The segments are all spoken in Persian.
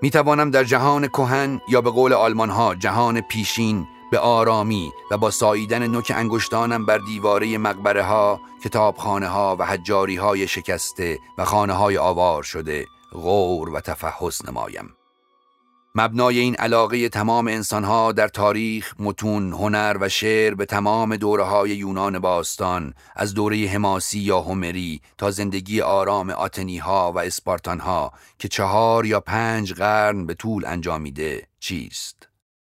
می توانم در جهان کهن یا به قول آلمان ها جهان پیشین به آرامی و با ساییدن نوک انگشتانم بر دیواره مقبره ها، کتابخانه ها و حجاری های شکسته و خانه های آوار شده غور و تفحص نمایم. مبنای این علاقه تمام انسانها در تاریخ، متون، هنر و شعر به تمام دوره‌های یونان باستان، از دوره حماسی یا هومری تا زندگی آرام آتنی‌ها و اسپارتان‌ها که 4 یا 5 قرن به طول انجامیده چیست؟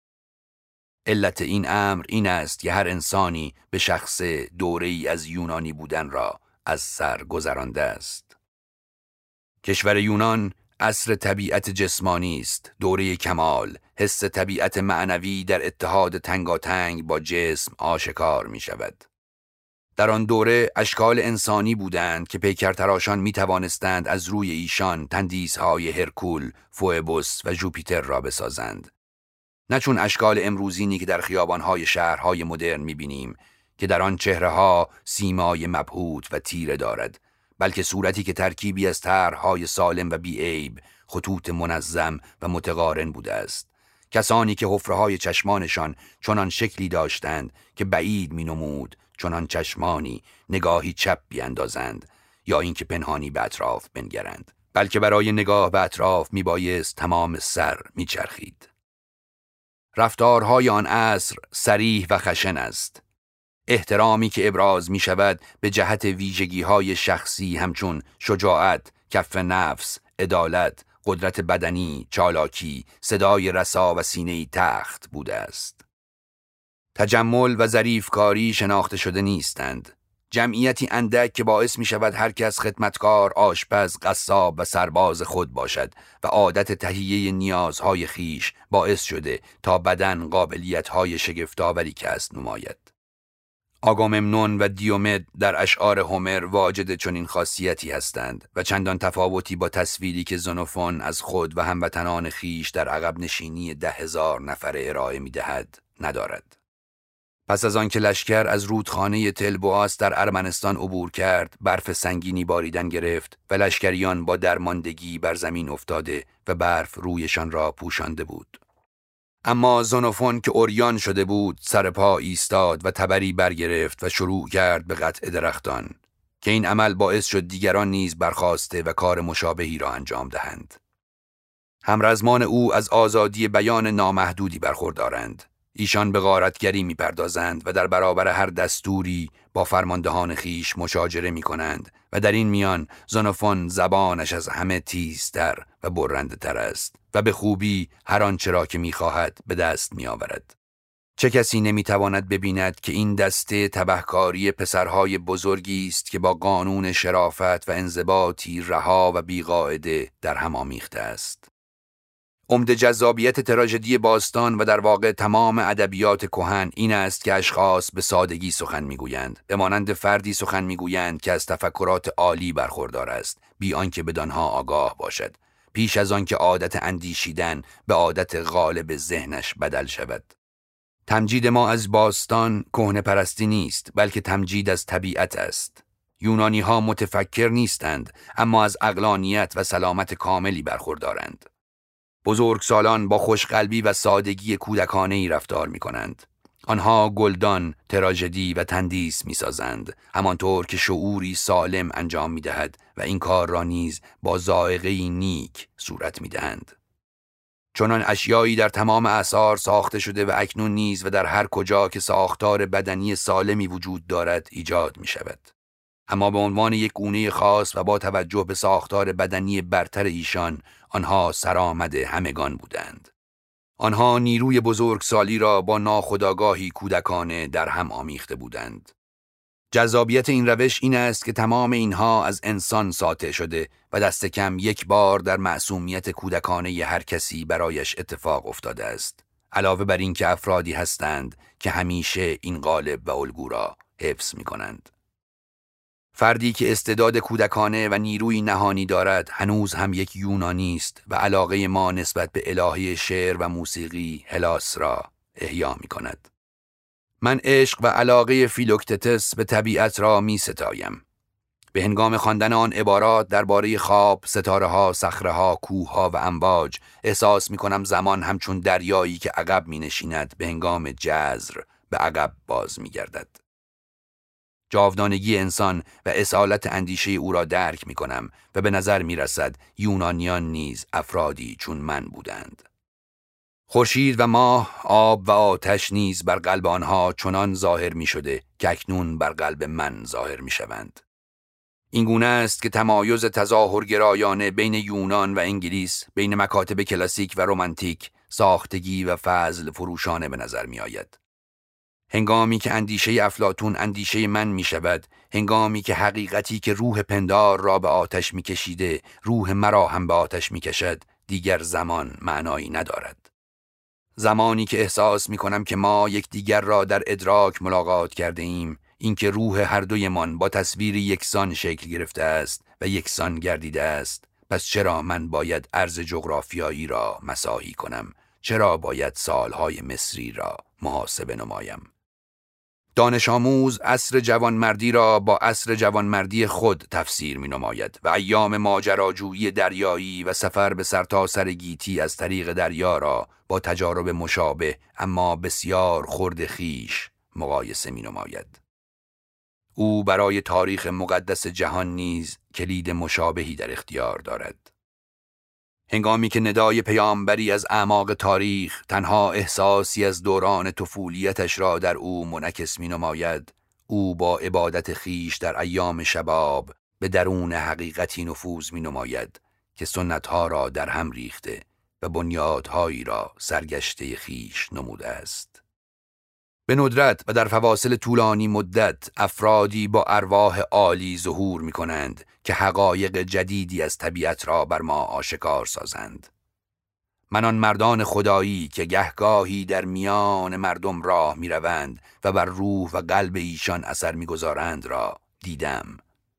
علت این امر این است که هر انسانی به شخص دوره‌ای از یونانی بودن را از سر گذرانده است. کشور یونان عصر طبیعت جسمانی است، دوره کمال، حس طبیعت معنوی در اتحاد تنگاتنگ با جسم آشکار می شود. در آن دوره اشکال انسانی بودند که پیکرتراشان می توانستند از روی ایشان تندیس‌های هرکول، فوئبوس و جوپیتر را بسازند. نه چون اشکال امروزینی که در خیابان‌های شهرهای مدرن می بینیم که در آن چهره‌ها سیمای مبهوت و تیره دارد، بلکه صورتی که ترکیبی از طرح‌های سالم و بی‌عیب، خطوط منظم و متقارن بوده است. کسانی که حفره‌های چشمانشان چنان شکلی داشتند که بعید می‌نمود چنان چشمانی نگاهی چپ بیاندازند یا اینکه پنهانی به اطراف بنگرند، بلکه برای نگاه به اطراف میبایست تمام سر میچرخید. رفتارهای آن عصر صریح و خشن است. احترامی که ابراز می شود به جهت ویژگی های شخصی همچون شجاعت، کف نفس، عدالت، قدرت بدنی، چالاکی، صدای رسا و سینه‌ای تخت بوده است. تجمل و ظریفکاری شناخته شده نیستند. جمعیتی اندک که باعث می شود هر کس خدمتکار، آشپز، قصاب و سرباز خود باشد و عادت تهیه نیازهای خیش باعث شده تا بدن قابلیت‌های شگفت‌آوری کسب نماید. آگاممنون و دیومد در اشعار هومر واجد چنین خاصیتی هستند و چندان تفاوتی با تصویری که زنوفون از خود و هموطنان خیش در عقب نشینی 10,000 نفره ارائه می دهد ندارد. پس از آن که لشکر از رودخانه تلبواس در ارمنستان عبور کرد، برف سنگینی باریدن گرفت و لشکریان با درماندگی بر زمین افتاده و برف رویشان را پوشانده بود. اما زنوفون که عریان شده بود سر پا ایستاد و تبری برگرفت و شروع کرد به قطع درختان که این عمل باعث شد دیگران نیز برخاسته و کار مشابهی را انجام دهند. همرزمان او از آزادی بیان نامحدودی برخوردارند. ایشان به غارتگری می‌پردازند و در برابر هر دستوری با فرماندهان خیش مشاجره می‌کنند و در این میان زنوفون زبانش از همه تیزتر و برنده‌تر است و به خوبی هر آنچه را که می‌خواهد به دست می‌آورد. چه کسی نمی‌تواند ببیند که این دسته تبهکاری پسرهای بزرگی است که با قانون شرافت و انضباطی رها و بی‌قاعده در هم آمیخته است. عمده جذابیت تراژدی باستان و در واقع تمام ادبیات کهن این است که اشخاص به سادگی سخن میگویند، به مانند فردی سخن میگویند که از تفکرات عالی برخوردار است، بی آنکه بدانها آگاه باشد، پیش از آن که عادت اندیشیدن به عادت غالب ذهنش بدل شود. تمجید ما از باستان کهنه پرستی نیست، بلکه تمجید از طبیعت است. یونانی ها متفکر نیستند، اما از عقلانیت و سلامت کاملی برخوردارند. بزرگسالان با خوشقلبی و سادگی کودکانه‌ای رفتار می‌کنند. آنها گلدان، تراژدی و تندیس می‌سازند، همانطور که شعوری سالم انجام می‌دهد و این کار را نیز با ذائقه‌ای نیک صورت می‌دهند. چنان اشیایی در تمام اعصار ساخته شده و اکنون نیز و در هر کجا که ساختار بدنی سالمی وجود دارد ایجاد می‌شود. اما به عنوان یک گونه خاص و با توجه به ساختار بدنی برتر ایشان، آنها سرآمد همگان بودند. آنها نیروی بزرگسالی را با ناخودآگاهی کودکانه در هم آمیخته بودند. جذابیت این روش این است که تمام اینها از انسان ساطع شده و دست کم یک بار در معصومیت کودکانه هر کسی برایش اتفاق افتاده است. علاوه بر این که افرادی هستند که همیشه این قالب و الگو را حفظ می کنند. فردی که استعداد کودکانه و نیروی نهانی دارد هنوز هم یک یونانی است و علاقه ما نسبت به الهه شعر و موسیقی هلاس را احیا می کند. من عشق و علاقه فیلوکتتس به طبیعت را می ستایم. به هنگام خواندن آن عبارات درباره خواب، ستاره‌ها، صخره‌ها، کوه‌ها و امواج احساس می‌کنم زمان همچون دریایی که عقب می‌نشیند به هنگام جزر به عقب باز می‌گردد. جاودانگی انسان و اصالت اندیشه او را درک می‌کنم و به نظر می‌رسد یونانیان نیز افرادی چون من بودند. خورشید و ماه، آب و آتش نیز بر قلب آنها چنان ظاهر می‌شده که اکنون بر قلب من ظاهر می‌شوند. این گونه است که تمایز تظاهرگرایانه بین یونان و انگلیس، بین مکاتب کلاسیک و رمانتیک، ساختگی و فضل فروشانه به نظر می آید. هنگامی که اندیشه افلاطون اندیشه من می شود، هنگامی که حقیقتی که روح پندار را به آتش می کشیده، روح مرا هم به آتش می کشد، دیگر زمان معنایی ندارد. زمانی که احساس می کنم که ما یکدیگر را در ادراک ملاقات کرده ایم، اینکه روح هر دویمان با تصویری یکسان شکل گرفته است و یکسان گردیده است، پس چرا من باید ارض جغرافیایی را مساحی کنم؟ چرا باید سالهای مصری را محاسبه نمایم؟ دانش آموز عصر جوانمردی را با عصر جوانمردی خود تفسیر می نماید و ایام ماجراجویی دریایی و سفر به سرتاسر گیتی از طریق دریا را با تجارب مشابه اما بسیار خرد خیش مقایسه می نماید. او برای تاریخ مقدس جهان نیز کلید مشابهی در اختیار دارد. هنگامی که ندای پیامبری از اعماق تاریخ تنها احساسی از دوران طفولیتش را در او منعکس می نماید، او با عبادت خیش در ایام شباب به درون حقیقتی نفوذ می نماید که سنتها را در هم ریخته و بنیادهایی را سرگشته خیش نموده است. به ندرت و در فواصل طولانی مدت افرادی با ارواح عالی ظهور می کنند که حقایق جدیدی از طبیعت را بر ما آشکار سازند. من آن مردان خدایی که گهگاهی در میان مردم راه می روند و بر روح و قلب ایشان اثر می گذارند را دیدم.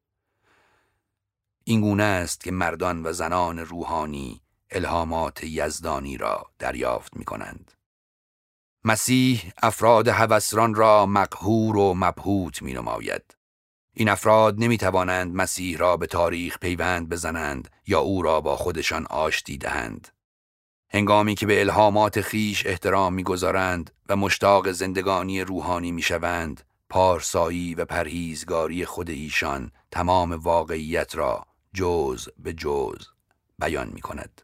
این گونه است که مردان و زنان روحانی الهامات یزدانی را دریافت می کنند. مسیح افراد هوسران را مقهور و مبهوت می نماید. این افراد نمی توانند مسیح را به تاریخ پیوند بزنند یا او را با خودشان آشتی دهند. هنگامی که به الهامات خیش احترام می گذارند و مشتاق زندگانی روحانی می شوند، پارسایی و پرهیزگاری خود ایشان تمام واقعیت را جز به جز بیان می کند.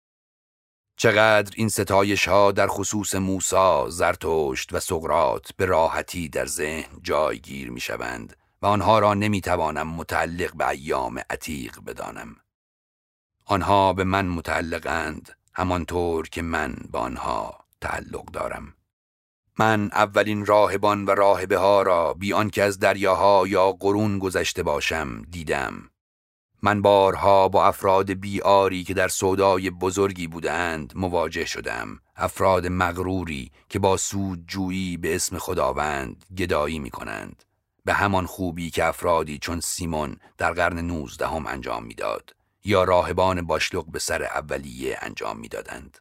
چقدر این ستایش ها در خصوص موسی، زرتشت و سقراط به راحتی در ذهن جایگیر می شوند و آنها را نمی توانم متعلق به ایام عتیق بدانم. آنها به من متعلقند همانطور که من به آنها تعلق دارم. من اولین راهبان و راهبه ها را بی آنکه از دریاها یا قرون گذشته باشم دیدم. من بارها با افراد بیاری که در سودای بزرگی بودند مواجه شدم، افراد مغروری که با سودجویی به اسم خداوند گدایی می کنند، به همان خوبی که افرادی چون سیمون در قرن 19 انجام میداد یا راهبان باشلق به سر اولیه انجام میدادند.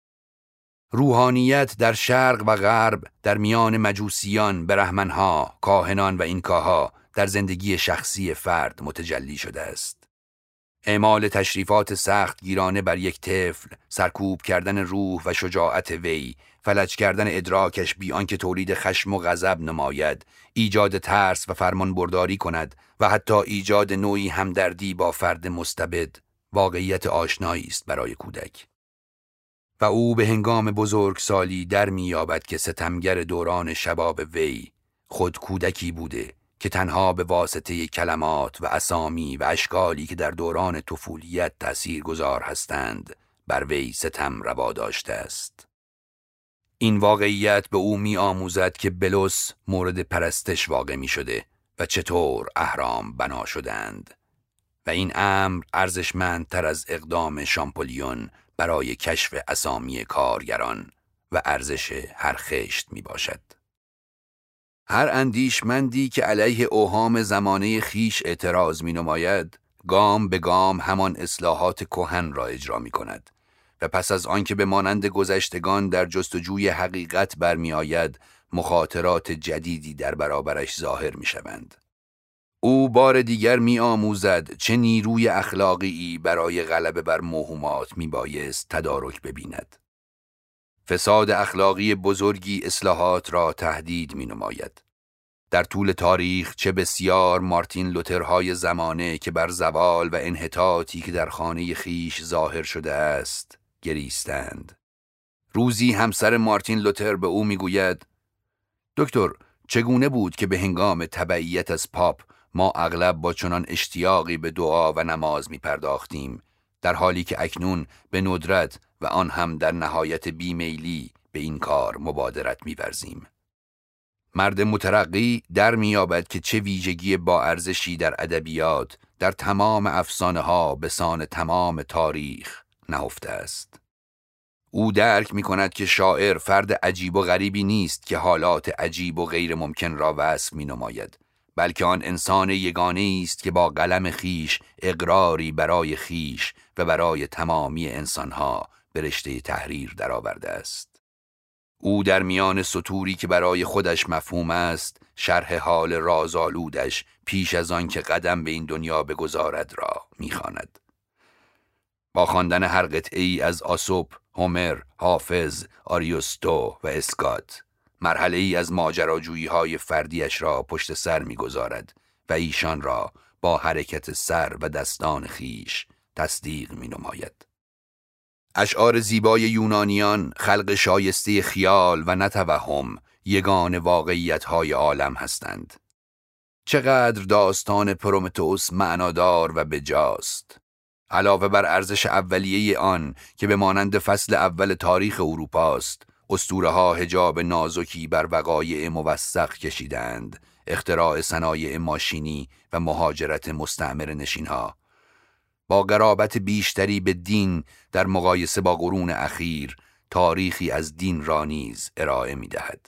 روحانیت در شرق و غرب، در میان مجوسیان، برهمنها، کاهنان و اینکاها در زندگی شخصی فرد متجلی شده است. اعمال تشریفات سخت گیرانه بر یک طفل، سرکوب کردن روح و شجاعت وی، فلج کردن ادراکش بی آنکه تولید خشم و غضب نماید، ایجاد ترس و فرمان برداری کند و حتی ایجاد نوعی همدردی با فرد مستبد، واقعیت آشنایی است برای کودک. و او به هنگام بزرگسالی در می‌یابد که ستمگر دوران شباب وی خود کودکی بوده که تنها به واسطه کلمات و اسامی و اشکالی که در دوران طفولیت تأثیرگذار هستند بر وی ستم روا داشته است. این واقعیت به او می آموزد که بلوس مورد پرستش واقع می شده و چطور اهرام بنا شدند و این امر ارزشمندتر از اقدام شامپولیون برای کشف اسامی کارگران و ارزش هر خشت می باشد. هر اندیشمندی که علیه اوهام زمانه خیش اعتراض می نماید، گام به گام همان اصلاحات کهن را اجرا می کند و پس از آنکه به مانند گذشتگان در جستجوی حقیقت برمی آید، مخاطرات جدیدی در برابرش ظاهر می شوند. او بار دیگر می آموزد چه نیروی اخلاقی برای غلبه بر موهومات می بایست تدارک ببیند. فساد اخلاقی بزرگی اصلاحات را تهدید می نماید. در طول تاریخ چه بسیار مارتین لوترهای زمانه که بر زوال و انحطاطی که در خانه خیش ظاهر شده است گریستند. روزی همسر مارتین لوتر به او می گوید: دکتر، چگونه بود که به هنگام تبعیت از پاپ ما اغلب با چنان اشتیاقی به دعا و نماز می پرداختیم، در حالی که اکنون به ندرت و آن هم در نهایت بیمیلی به این کار مبادرت می ورزیم. مرد مترقی در می‌یابد که چه ویژگی با ارزشی در ادبیات در تمام افسانه ها به سان تمام تاریخ نهفته است. او درک می‌کند که شاعر فرد عجیب و غریبی نیست که حالات عجیب و غیر ممکن را وصف می‌نماید، بلکه آن انسان یگانه است که با قلم خیش اقراری برای خیش و برای تمامی انسانها به رشته تحریر درآورده است. او در میان سطوری که برای خودش مفهوم است، شرح حال رازآلودش پیش از آن که قدم به این دنیا بگذارد را می‌خواند. با خواندن هر قطعه‌ای از آسوپ، هومر، حافظ، آریوستو و اسکات، مرحله‌ای از ماجراجویی‌های فردیش را پشت سر می‌گذارد و ایشان را با حرکت سر و دستان خیش تصدیق می‌نماید. اشعار زیبای یونانیان خلق شایسته خیال و نه توهم یگان واقعیت‌های عالم هستند. چقدر داستان پرومتئوس معنادار و بجاست. علاوه بر ارزش اولیه آن که به مانند فصل اول تاریخ اروپا است، اسطوره‌ها حجاب نازکی بر وقایع موثق کشیدند. اختراع صنایع ماشینی و مهاجرت مستعمر نشین‌ها با قرابت بیشتری به دین در مقایسه با قرون اخیر تاریخی از دین را نیز ارائه می‌دهد.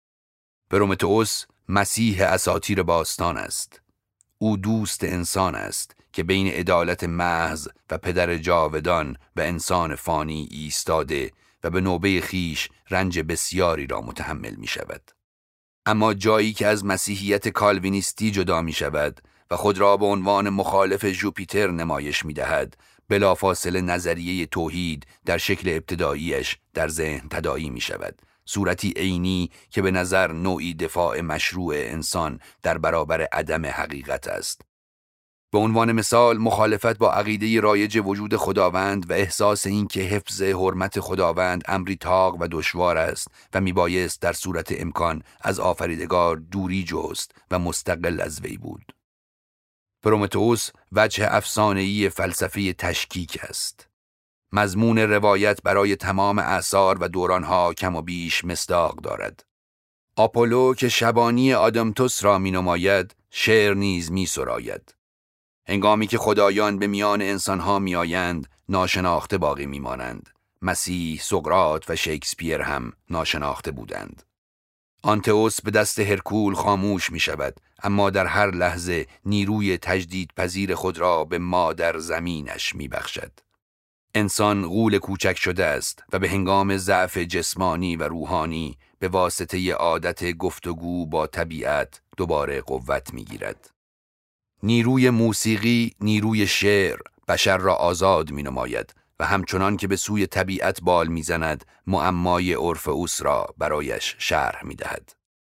پرومتئوس مسیح اساطیر باستان است. او دوست انسان است که بین عدالت محض و پدر جاودان و انسان فانی ایستاده و به نوبه خیش رنج بسیاری را متحمل می شود. اما جایی که از مسیحیت کالوینیستی جدا می شود و خود را به عنوان مخالف ژوپیتر نمایش می دهد، بلافاصله نظریه توحید در شکل ابتداییش در ذهن تداعی می شود. صورتی عینی که به نظر نوعی دفاع مشروع انسان در برابر عدم حقیقت است. به عنوان مثال مخالفت با عقیده رایج وجود خداوند و احساس این که حفظ حرمت خداوند امری تاق و دشوار است و میبایست در صورت امکان از آفریدگار دوری جست و مستقل از وی بود. پرومتئوس وجه افسانه‌ای فلسفه تشکیک است. مضمون روایت برای تمام اعصار و دورانها کم و بیش مصداق دارد. آپولو که شبانی آدامتوس را می نماید، شعر نیز می سراید. هنگامی که خدایان به میان انسانها می آیند، ناشناخته باقی می مانند. مسیح، سقراط و شکسپیر هم ناشناخته بودند. آنتئوس به دست هرکول خاموش می شود، اما در هر لحظه نیروی تجدید پذیر خود را به مادر زمینش می بخشد. انسان غول کوچک شده است و به هنگام ضعف جسمانی و روحانی به واسطه عادت گفتگو با طبیعت دوباره قوت می گیرد. نیروی موسیقی، نیروی شعر بشر را آزاد می نماید و همچنان که به سوی طبیعت بال می زند، معمای اورفئوس را برایش شرح می دهد.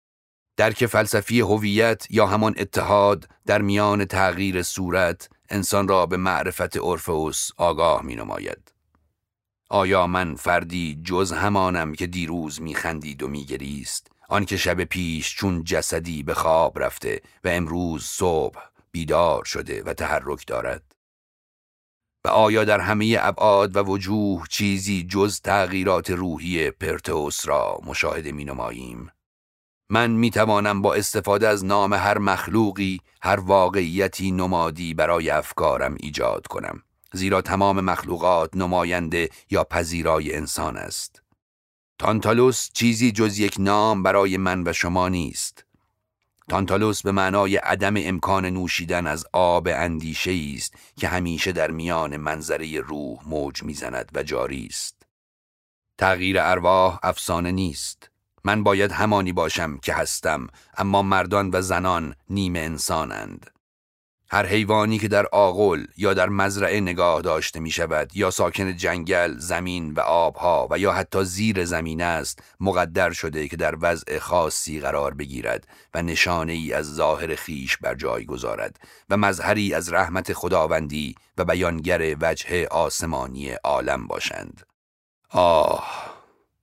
درک فلسفی هویت یا همان اتحاد در میان تغییر صورت انسان را به معرفت اورفئوس آگاه می نماید. آیا من فردی جز همانم که دیروز می خندید و می گریست، آن که شب پیش چون جسدی به خواب رفته و امروز صبح بیدار شده و تحرک دارد؟ و آیا در همه ابعاد و وجوه چیزی جز تغییرات روحی پرتئوس را مشاهده می نماییم؟ من می توانم با استفاده از نام هر مخلوقی، هر واقعیتی نمادی برای افکارم ایجاد کنم، زیرا تمام مخلوقات نماینده یا پذیرای انسان است. تانتالوس چیزی جز یک نام برای من و شما نیست. تانتالوس به معنای عدم امکان نوشیدن از آب اندیشه است که همیشه در میان منظره روح موج میزند و جاری است. تغییر ارواح افسانه نیست. من باید همانی باشم که هستم، اما مردان و زنان نیمه انسانند. هر حیوانی که در آغل یا در مزرعه نگاه داشته می شود یا ساکن جنگل، زمین و آبها و یا حتی زیر زمین است، مقدر شده که در وضع خاصی قرار بگیرد و نشانه ای از ظاهر خیش بر جای گذارد و مظهری از رحمت خداوندی و بیانگر وجه آسمانی عالم باشند. آه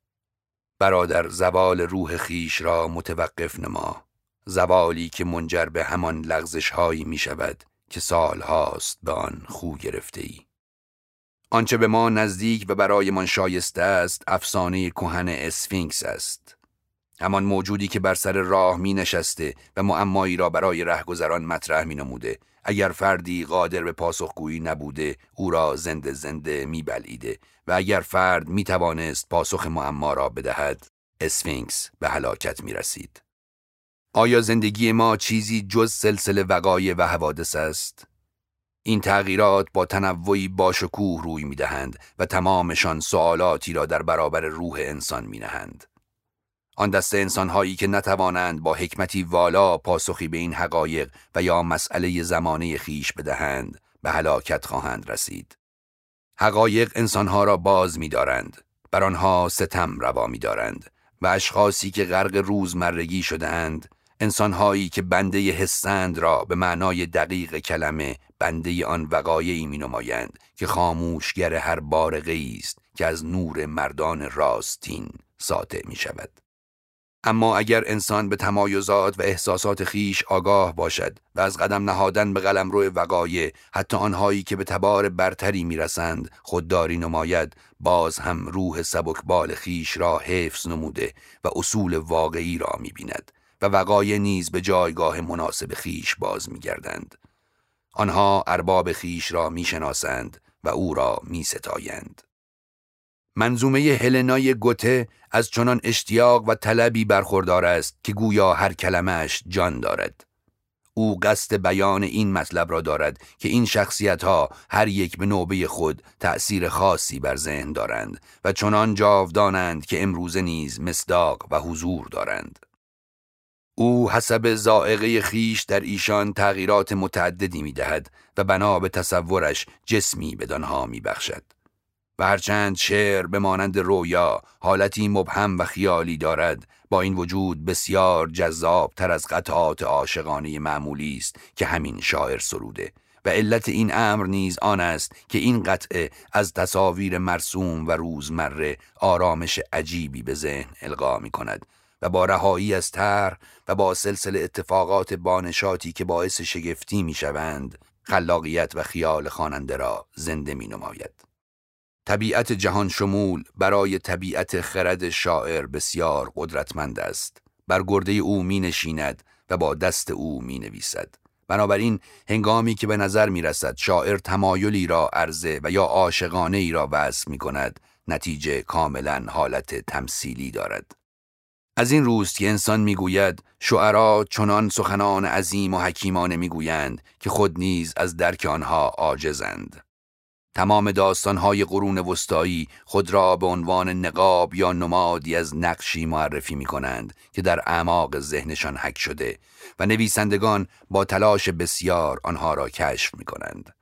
برادر، زوال روح خیش را متوقف نما، زوالی که منجر به همان لغزش هایی می شود که سال هاست به آن خو گرفته ای. آنچه به ما نزدیک و برای من شایسته است افسانه کهن اسفینکس است، همان موجودی که بر سر راه می نشسته و معمایی را برای رهگذران مطرح می نموده. اگر فردی قادر به پاسخگویی نبوده او را زنده زنده می بلعیده و اگر فرد می توانست پاسخ معما را بدهد اسفینکس به هلاکت می رسید. آیا زندگی ما چیزی جز سلسله وقایع و حوادث است؟ این تغییرات با تنوعی باشکوه روی می دهند و تمامشان سوالاتی را در برابر روح انسان می نهند. آن دسته انسان‌هایی که نتوانند با حکمتی والا پاسخی به این حقایق و یا مسئله زمانه خیش بدهند به هلاکت خواهند رسید. حقایق انسان‌ها را باز می‌دارند، بر آنها ستم روا می‌دارند و اشخاصی که غرق روزمرگی شده‌اند، انسان‌هایی که بنده حسند را به معنای دقیق کلمه بنده آن وقایعی می‌نمایند که خاموشگر هر بارقه‌ای است که از نور مردان راستین ساطع می‌شود. اما اگر انسان به تمایزات و احساسات خیش آگاه باشد و از قدم نهادن به قلمرو وقایع، حتی آنهایی که به تبار برتری میرسند، خودداری نماید، باز هم روح سبکبال خیش را حفظ نموده و اصول واقعی را میبیند و وقایع نیز به جایگاه مناسب خیش باز میگردند. آنها ارباب خیش را میشناسند و او را میستایند. منظومه هلنای گوته از چنان اشتیاق و طلبی برخوردار است که گویا هر کلمه‌اش جان دارد. او قصد بیان این مطلب را دارد که این شخصیت‌ها هر یک به نوبه خود تأثیر خاصی بر ذهن دارند و چنان جاودانند که امروزه نیز مصداق و حضور دارند. او حسب ذائقه خیش در ایشان تغییرات متعددی می‌دهد و بنا به تصورش جسمی بدانها می‌بخشد. و هرچند شعر به مانند رویا حالتی مبهم و خیالی دارد، با این وجود بسیار جذاب تر از قطعات عاشقانه معمولی است که همین شاعر سروده و علت این امر نیز آن است که این قطعه از تصاویر مرسوم و روزمره آرامش عجیبی به ذهن القا می کند و با رهایی از طرح و با سلسله اتفاقات بانشاتی که باعث شگفتی می شوند، خلاقیت و خیال خواننده را زنده می نماید. طبیعت جهان شمول برای طبیعت خرد شاعر بسیار قدرتمند است. بر گرده او می نشیند و با دست او می نویسد. بنابراین هنگامی که به نظر می رسد شاعر تمایلی را عرضه و یا عاشقانه ای را وصف می کند، نتیجه کاملا حالت تمثیلی دارد. از این روست که انسان می گوید شعرا چنان سخنان عظیم و حکیمانه می گویند که خود نیز از درک آنها عاجزند. تمام داستان‌های قرون وسطایی خود را به عنوان نقاب یا نمادی از نقشی معرفی می‌کنند که در اعماق ذهنشان حک شده و نویسندگان با تلاش بسیار آنها را کشف می‌کنند.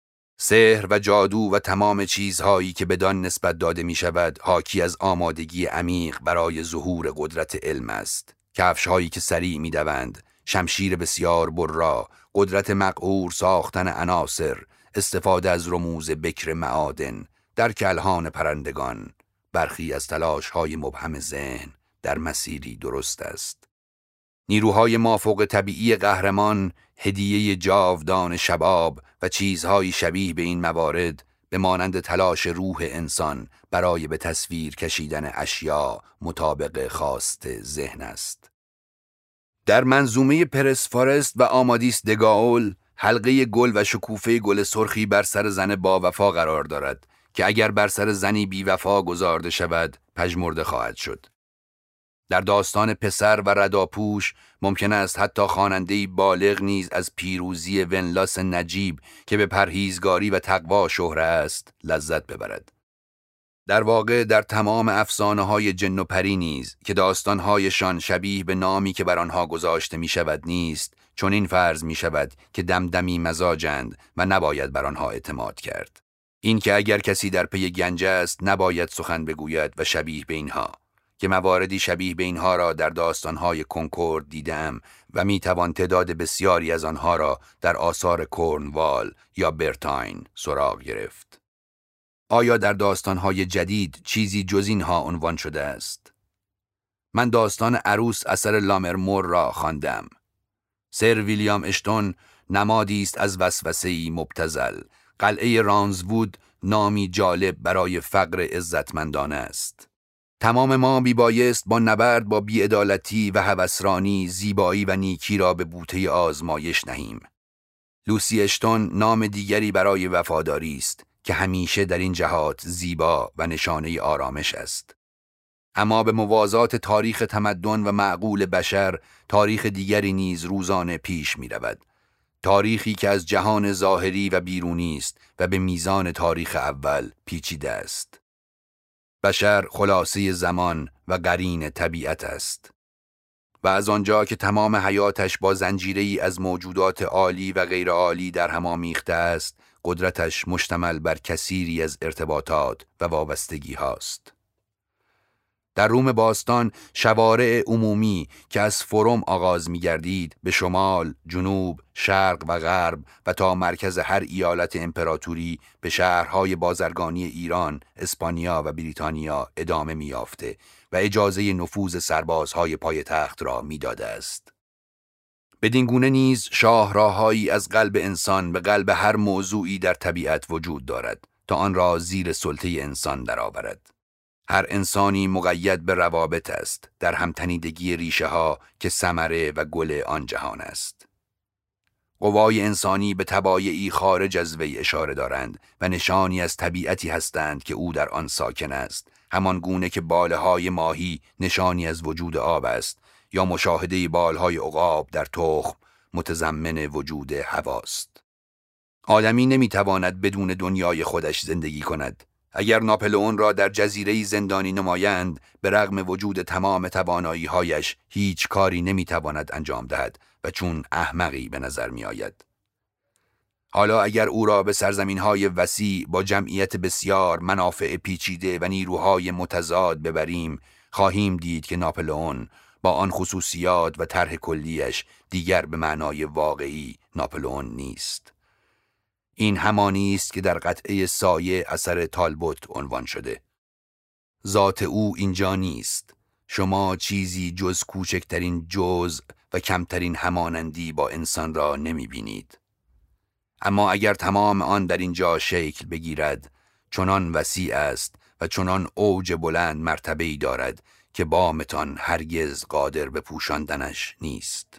سحر و جادو و تمام چیزهایی که بدان نسبت داده می‌شود حاکی از آمادگی عمیق برای ظهور قدرت علم است. کفش‌هایی که سریع می‌دوند، شمشیر بسیار برا، قدرت مقهور ساختن عناصر، استفاده از رموز بکر معادن، درک الحان پرندگان، برخی از تلاش‌های مبهم ذهن در مسیری درست است. نیروهای مافوق طبیعی قهرمان، هدیه جاودان شباب و چیزهای شبیه به این موارد به مانند تلاش روح انسان برای به تصویر کشیدن اشیا مطابق خواست ذهن است. در منظومه پرسفارست و آمادیس دگاول، حلقه گل و شکوفه گل سرخی بر سر زن با وفا قرار دارد که اگر بر سر زنی بی وفا گذارده شود پژمرده خواهد شد. در داستان پسر و رداپوش ممکن است حتی خواننده‌ای بالغ نیز از پیروزی ونلاس نجیب که به پرهیزگاری و تقوا شهره است لذت ببرد. در واقع در تمام افسانه‌های جن و پری نیز که داستان‌هایشان شبیه به نامی که بر آنها گذاشته می‌شود نیست، چون این فرض می‌شود که دمدمی مزاجند و نباید بر آنها اعتماد کرد. این که اگر کسی در پی گنج است نباید سخن بگوید و شبیه به اینها، که مواردی شبیه به اینها را در داستان‌های کنکورد دیدم و می‌توان تعداد بسیاری از آنها را در آثار کورنوال یا برتاین سراغ گرفت. آیا در داستان‌های جدید چیزی جز اینها عنوان شده است؟ من داستان عروس اثر لامرمور را خواندم. سر ویلیام اشتون نمادی است از وسوسه‌ای مبتذل. قلعه رانزوود نامی جالب برای فقر عزتمندانه است. تمام ما بیبایست با نبرد با بی‌عدالتی و هوسرانی زیبایی و نیکی را به بوته آزمایش نهیم. لوسی اشتون نام دیگری برای وفاداری است که همیشه در این جهات زیبا و نشانه آرامش است. اما به موازات تاریخ تمدن و معقول بشر، تاریخ دیگری نیز روزانه پیش می رود. تاریخی که از جهان ظاهری و بیرونی است و به میزان تاریخ اول پیچیده است. بشر خلاصه زمان و قرین طبیعت است. و از آنجا که تمام حیاتش با زنجیره‌ای از موجودات عالی و غیر عالی در هم آمیخته است، قدرتش مشتمل بر کثیری از ارتباطات و وابستگی هاست. در روم باستان شوارع عمومی که از فروم آغاز می گردید به شمال، جنوب، شرق و غرب و تا مرکز هر ایالت امپراتوری به شهرهای بازرگانی ایران، اسپانیا و بریتانیا ادامه می یافته و اجازه نفوذ سربازهای پای تخت را می داده است. بدین گونه نیز شاهراهایی از قلب انسان به قلب هر موضوعی در طبیعت وجود دارد تا آن را زیر سلطه انسان درآورد. هر انسانی مقید به روابط است در همتنیدگی ریشه ها که ثمره و گل آن جهان است. قوای انسانی به طبایعی خارج از وی اشاره دارند و نشانی از طبیعتی هستند که او در آن ساکن است، همان گونه که بالهای ماهی نشانی از وجود آب است یا مشاهده بالهای عقاب در تخم متضمن وجود هواست. آدمی نمیتواند بدون دنیای خودش زندگی کند. اگر ناپلئون را در جزیره‌ای زندانی نمایند، به رغم وجود تمام توانایی‌هایش هیچ کاری نمیتواند انجام دهد و چون احمقی به نظر می‌آید. حالا اگر او را به سرزمین‌های وسیع با جمعیت بسیار، منافع پیچیده و نیروهای متضاد ببریم، خواهیم دید که ناپلئون با آن خصوصیات و طرح کلیش دیگر به معنای واقعی ناپلئون نیست. این همانی است که در قطعه سایه اثر تالبوت عنوان شده. ذات او اینجا نیست. شما چیزی جز کوچکترین جزء و کمترین همانندی با انسان را نمی بینید. اما اگر تمام آن در اینجا شکل بگیرد، چنان وسیع است و چنان اوج بلند مرتبه‌ای دارد که بامتان هرگز قادر به پوشاندنش نیست.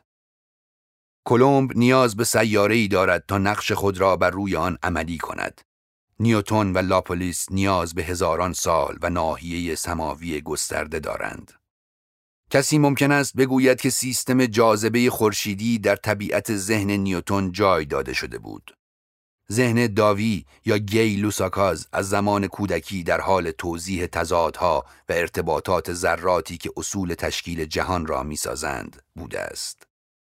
کلمب نیاز به سیاره‌ای دارد تا نقش خود را بر روی آن عملی کند. نیوتن و لاپلیس نیاز به هزاران سال و ناحیه سماوی گسترده دارند. کسی ممکن است بگوید که سیستم جاذبه خورشیدی در طبیعت ذهن نیوتن جای داده شده بود. ذهن داوی یا گی لوساکاز از زمان کودکی در حال توضیح تضادها و ارتباطات ذراتی که اصول تشکیل جهان را می‌سازند بوده است.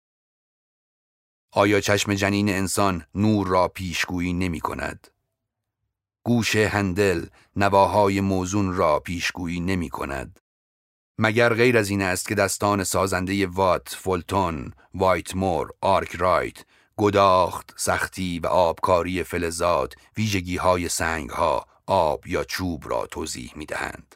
آیا چشم جنین انسان نور را پیشگویی نمی کند؟ گوش هندل نواهای موزون را پیشگویی نمی کند؟ مگر غیر از این است که دستان سازنده وات، فولتون، وایتمور، آرکرایت، گداخت، سختی و آبکاری فلزات ویژگی‌های سنگ‌ها، آب یا چوب را توضیح می‌دهند؟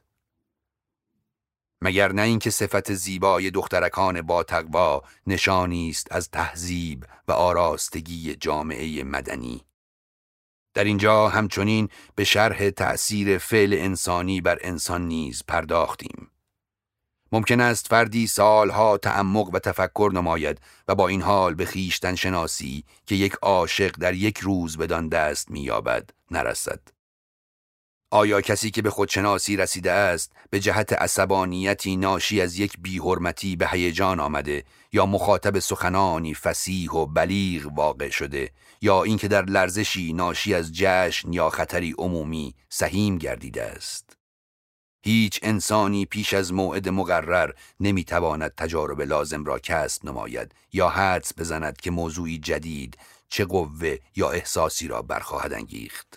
مگر نه اینکه صفت زیبای دخترکان با تقوا نشانی است از تهذیب و آراستگی جامعه مدنی؟ در اینجا همچنین به شرح تأثیر فعل انسانی بر انسان نیز پرداختیم. ممکن است فردی سالها تعمق و تفکر نماید و با این حال به خویشتن شناسی که یک عاشق در یک روز بدان دست می‌یابد نرسد. آیا کسی که به خودشناسی رسیده است به جهت عصبانیتی ناشی از یک بی‌حرمتی به هیجان آمده یا مخاطب سخنانی فصیح و بلیغ واقع شده یا اینکه در لرزشی ناشی از جشن یا خطری عمومی سهیم گردیده است؟ هیچ انسانی پیش از موعد مقرر نمیتواند تجارب لازم را کسب نماید یا حدس بزند که موضوعی جدید چه قوه یا احساسی را برخواهد انگیخت.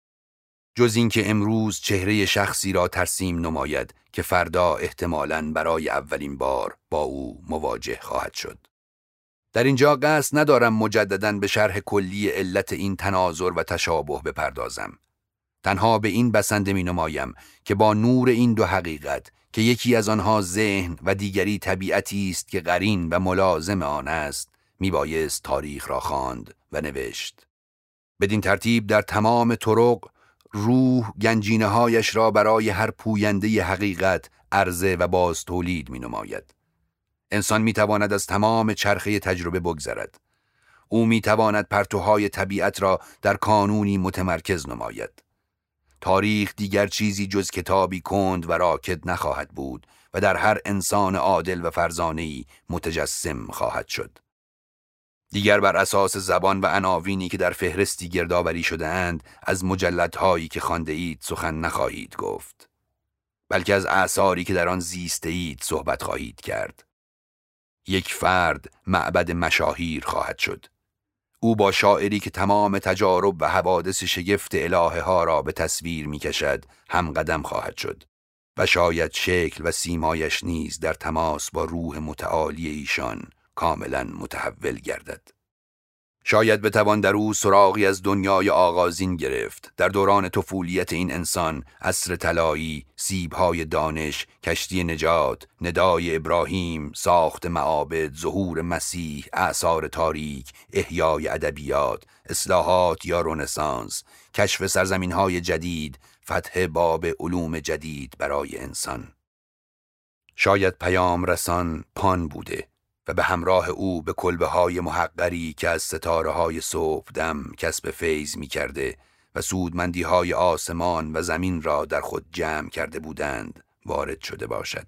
جز اینکه امروز چهره شخصی را ترسیم نماید که فردا احتمالاً برای اولین بار با او مواجه خواهد شد. در اینجا قصد ندارم مجدداً به شرح کلی علت این تناظر و تشابه بپردازم. تنها به این بسنده می نمایم که با نور این دو حقیقت که یکی از آنها ذهن و دیگری طبیعتی است که قرین و ملازم آن است، می بایست تاریخ را خواند و نوشت. بدین ترتیب در تمام طرق روح گنجینه‌هایش را برای هر پوینده حقیقت عرضه و باز تولید می نماید. انسان می تواند از تمام چرخه تجربه بگذرد. او می تواند پرتوهای طبیعت را در کانونی متمرکز نماید. تاریخ دیگر چیزی جز کتابی کند و راکد نخواهد بود و در هر انسان عادل و فرزانه‌ای متجسم خواهد شد. دیگر بر اساس زبان و عناوینی که در فهرستی گردآوری شده اند از مجلدهایی که خوانده اید سخن نخواهید گفت، بلکه از آثاری که در آن زیسته اید صحبت خواهید کرد. یک فرد معبد مشاهیر خواهد شد. او با شاعری که تمام تجارب و حوادث شگفت الهه ها را به تصویر می کشد هم قدم خواهد شد و شاید شکل و سیمایش نیز در تماس با روح متعالی ایشان کاملا متحول گردد. شاید بتوان در او سراغی از دنیای آغازین گرفت. در دوران طفولیت این انسان، عصر طلایی، سیب‌های دانش، کشتی نجات، ندای ابراهیم، ساخت معابد، ظهور مسیح، آثار تاریک، احیای ادبیات، اصلاحات یا رنسانس، کشف سرزمین‌های جدید، فتح باب علوم جدید برای انسان. شاید پیام رسان پان بوده و به همراه او به کلبه‌های محقری که از ستاره‌های صبح دم کسب فیض می‌کرده و سودمندی‌های آسمان و زمین را در خود جمع کرده بودند وارد شده باشد.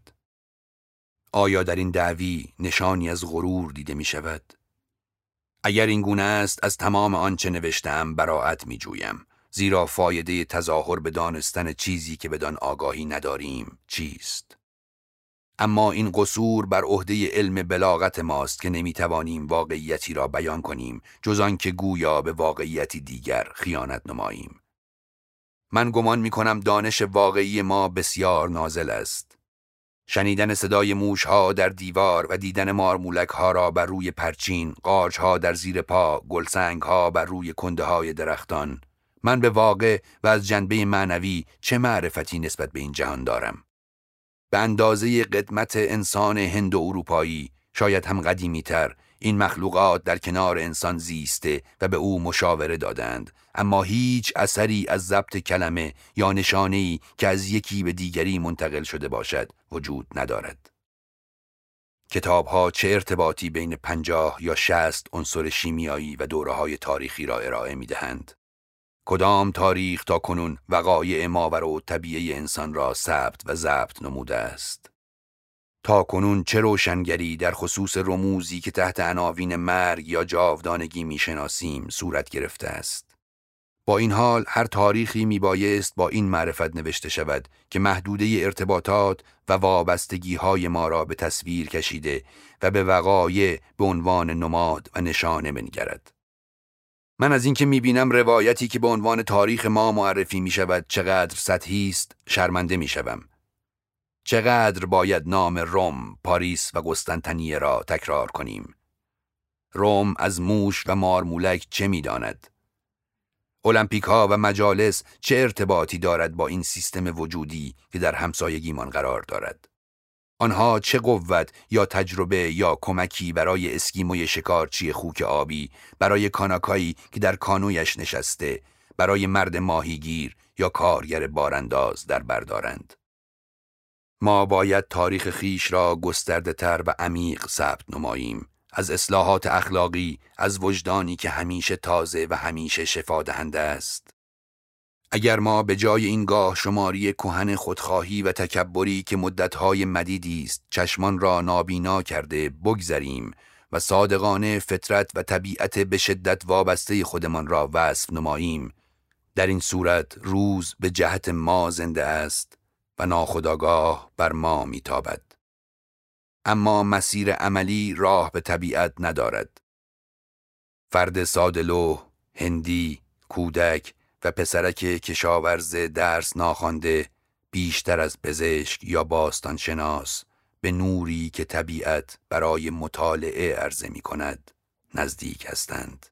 آیا در این دعوی نشانی از غرور دیده می‌شود؟ اگر این گونه است، از تمام آنچه نوشتم براءت می‌جویم، زیرا فایده تظاهر به دانستن چیزی که بدان آگاهی نداریم چیست؟ اما این قصور بر عهده علم بلاغت ماست که نمیتوانیم واقعیتی را بیان کنیم جز آنکه گویا به واقعیتی دیگر خیانت نماییم. من گمان میکنم دانش واقعی ما بسیار نازل است. شنیدن صدای موشها در دیوار و دیدن مارمولکها را بر روی پرچین، قارچها در زیر پا، گلسنگها بر روی کنده های درختان. من به واقع و از جنبه معنوی چه معرفتی نسبت به این جهان دارم؟ به اندازه قدمت انسان هند و اروپایی، شاید هم قدیمی تر، این مخلوقات در کنار انسان زیسته و به او مشاوره دادند، اما هیچ اثری از ضبط کلمه یا نشانه‌ای که از یکی به دیگری منتقل شده باشد وجود ندارد. کتاب‌ها چه ارتباطی بین 50 یا 60 عنصر شیمیایی و دوره‌های تاریخی را ارائه می‌دهند؟ کدام تاریخ تا کنون وقایع ماورا طبیعی انسان را ثبت و ضبط نموده است؟ تا کنون چه روشنگری در خصوص رموزی که تحت عناوین مرگ یا جاودانگی میشناسیم صورت گرفته است؟ با این حال هر تاریخی میبایست با این معرفت نوشته شود که محدوده ارتباطات و وابستگی‌های ما را به تصویر کشیده و به وقایع به عنوان نماد و نشانه بنگرد. من از اینکه میبینم روایتی که به عنوان تاریخ ما معرفی میشود چقدر سطحی است شرمنده میشوم. چقدر باید نام روم، پاریس و قسطنطنیه را تکرار کنیم؟ روم از موش و مارمولک چه میداند؟ المپیک ها و مجالس چه ارتباطی دارد با این سیستم وجودی که در همسایگیمان قرار دارد؟ آنها چه قوت یا تجربه یا کمکی برای اسکیموی شکارچی خوک آبی، برای کاناکایی که در کانویش نشسته، برای مرد ماهیگیر یا کارگر بارانداز در بر دارند؟ ما باید تاریخ خیش را گسترده تر و عمیق ثبت نماییم، از اصلاحات اخلاقی، از وجدانی که همیشه تازه و همیشه شفا دهنده است. اگر ما به جای این گاه شماری کهن خودخواهی و تکبری که مدتهای مدیدی است چشمان را نابینا کرده بگذریم و صادقانه فطرت و طبیعت به شدت وابسته خودمان را وصف نماییم، در این صورت روز به جهت ما زنده است و ناخودآگاه بر ما میتابد. اما مسیر عملی راه به طبیعت ندارد. فرد ساده‌لوح، هندی، کودک و پسرک کشاورز درس ناخوانده بیشتر از پزشک یا باستانشناس به نوری که طبیعت برای مطالعه عرضه می کند نزدیک هستند.